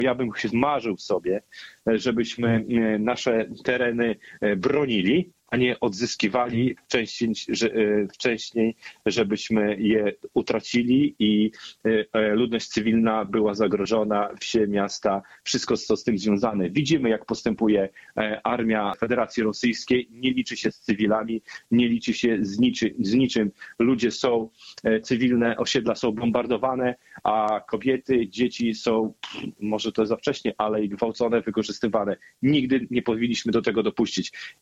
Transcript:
Ja bym się zmarzył sobie, żebyśmy nasze tereny bronili, a nie odzyskiwali wcześniej, żebyśmy je utracili i ludność cywilna była zagrożona, wsie, miasta, wszystko co z tym związane. Widzimy, jak postępuje armia Federacji Rosyjskiej, nie liczy się z cywilami, nie liczy się z niczym. Ludzie są, cywilne osiedla są bombardowane, a kobiety, dzieci są, może to za wcześnie, ale i gwałcone, wykorzystywane. Nigdy nie powinniśmy do tego dopuścić.